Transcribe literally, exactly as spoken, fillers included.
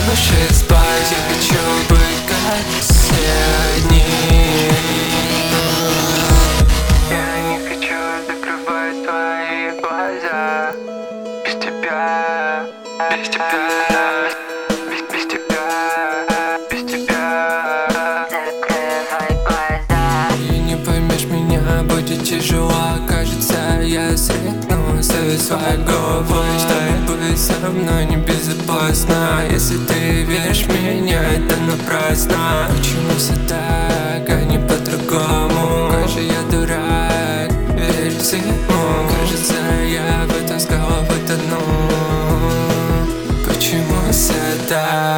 хочешь спать, я хочу быть как все дни. Я не хочу закрывать твои глаза. Без тебя, без тебя, без, без тебя, без тебя. Закрывай глаза. И не поймешь меня, будет тяжело. Кажется, я срекну свои губы, что быть со мной небезопасно. Если ты веришь в меня, это напрасно. Почему все так, а не по-другому? Как же я дурак, верю всему. Кажется, я в этом с головой тону. Почему все так?